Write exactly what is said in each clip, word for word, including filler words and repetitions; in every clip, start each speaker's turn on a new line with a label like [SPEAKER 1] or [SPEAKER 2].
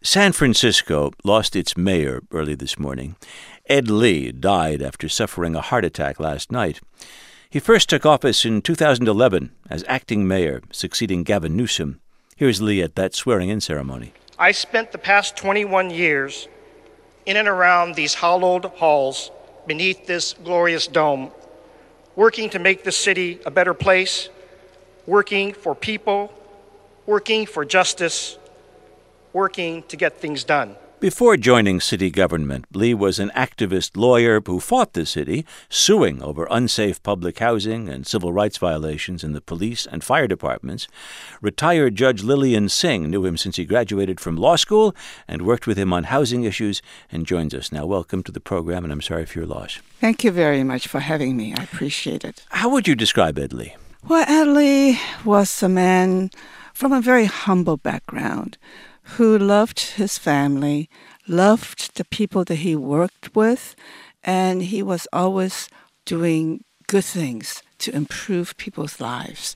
[SPEAKER 1] San Francisco lost its mayor early this morning. Ed Lee died after suffering a heart attack last night. He first took office in two thousand eleven as acting mayor, succeeding Gavin Newsom. Here's Lee at that swearing-in ceremony.
[SPEAKER 2] I spent the past twenty-one years in and around these hallowed halls beneath this glorious dome, working to make this city a better place, working for people, working for justice, working to get things done.
[SPEAKER 1] Before joining city government, Lee was an activist lawyer who fought the city, suing over unsafe public housing and civil rights violations in the police and fire departments. Retired Judge Lillian Singh knew him since he graduated from law school and worked with him on housing issues and joins us now. Welcome to the program, and I'm sorry for your loss.
[SPEAKER 3] Thank you very much for having me. I appreciate it.
[SPEAKER 1] How would you describe Ed Lee?
[SPEAKER 3] Well, Ed Lee was a man from a very humble background who loved his family, loved the people that he worked with, and he was always doing good things to improve people's lives.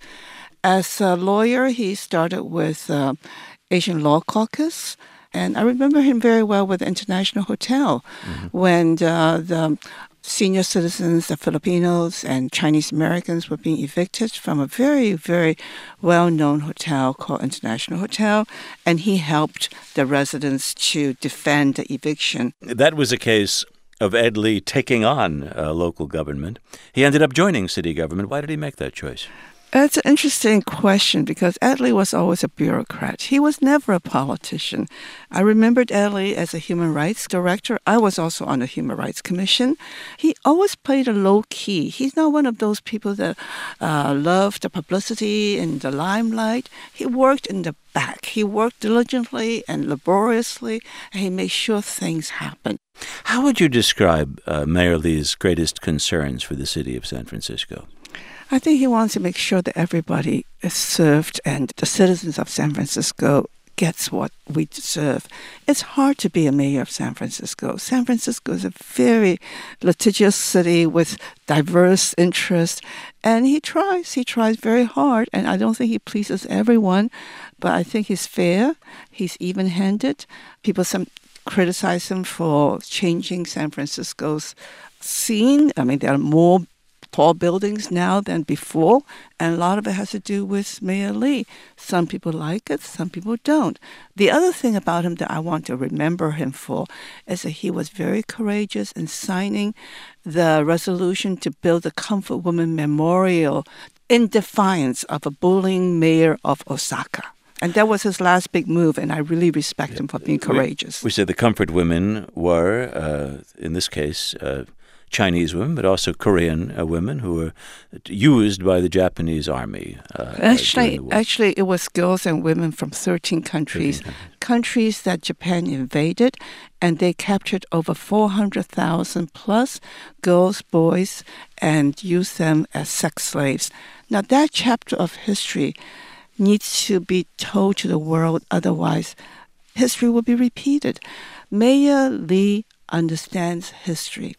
[SPEAKER 3] As a lawyer, he started with uh, Asian Law Caucus, and I remember him very well with the International Hotel mm-hmm. when uh, the senior citizens, the Filipinos and Chinese Americans were being evicted from a very, very well-known hotel called International Hotel, and he helped the residents to defend the eviction.
[SPEAKER 1] That was a case of Ed Lee taking on uh, local government. He ended up joining city government. Why did he make that choice?
[SPEAKER 3] It's an interesting question because Ed Lee was always a bureaucrat. He was never a politician. I remembered Ed Lee as a human rights director. I was also on the Human Rights Commission. He always played a low key. He's not one of those people that uh, love the publicity and the limelight. He worked in the back. He worked diligently and laboriously, and he made sure things happened.
[SPEAKER 1] How would you describe uh, Mayor Lee's greatest concerns for the city of San Francisco?
[SPEAKER 3] I think he wants to make sure that everybody is served and the citizens of San Francisco gets what we deserve. It's hard to be a mayor of San Francisco. San Francisco is a very litigious city with diverse interests, and he tries. He tries very hard, and I don't think he pleases everyone, but I think he's fair. He's even-handed. People some criticize him for changing San Francisco's scene. I mean, there are more tall buildings now than before, and a lot of it has to do with Mayor Lee. Some people like it, some people don't. The other thing about him that I want to remember him for is that he was very courageous in signing the resolution to build the Comfort Women Memorial in defiance of a bullying mayor of Osaka. And that was his last big move, and I really respect him for being courageous.
[SPEAKER 1] We, we said the Comfort Women were, uh, in this case, uh, Chinese women, but also Korean uh, women who were used by the Japanese army. Uh,
[SPEAKER 3] actually, actually, it was girls and women from thirteen countries,
[SPEAKER 1] thirteen
[SPEAKER 3] countries that Japan invaded, and they captured over four hundred thousand plus girls, boys, and used them as sex slaves. Now, that chapter of history needs to be told to the world, otherwise history will be repeated. Mayor Lee understands history.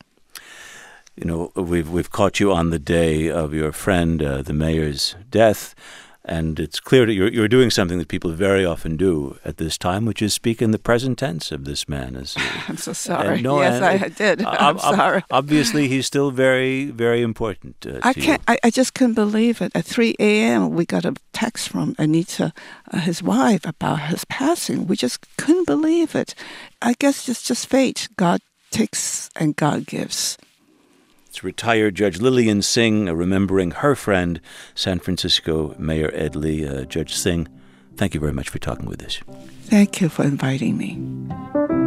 [SPEAKER 1] You know, we've we've caught you on the day of your friend, uh, the mayor's death, and it's clear that you're you're doing something that people very often do at this time, which is speak in the present tense of this man. As,
[SPEAKER 3] I'm so sorry.
[SPEAKER 1] no,
[SPEAKER 3] yes,
[SPEAKER 1] I,
[SPEAKER 3] I did.
[SPEAKER 1] Uh,
[SPEAKER 3] I'm
[SPEAKER 1] ob-
[SPEAKER 3] sorry.
[SPEAKER 1] Obviously, he's still very, very important uh,
[SPEAKER 3] I
[SPEAKER 1] to
[SPEAKER 3] can't.
[SPEAKER 1] you.
[SPEAKER 3] I, I just couldn't believe it. At three a.m., we got a text from Anita, uh, his wife, about his passing. We just couldn't believe it. I guess it's just fate. God takes and God gives.
[SPEAKER 1] It's retired Judge Lillian Singh, uh, remembering her friend, San Francisco Mayor Ed Lee. Uh, Judge Singh, thank you very much for talking with us.
[SPEAKER 3] Thank you for inviting me.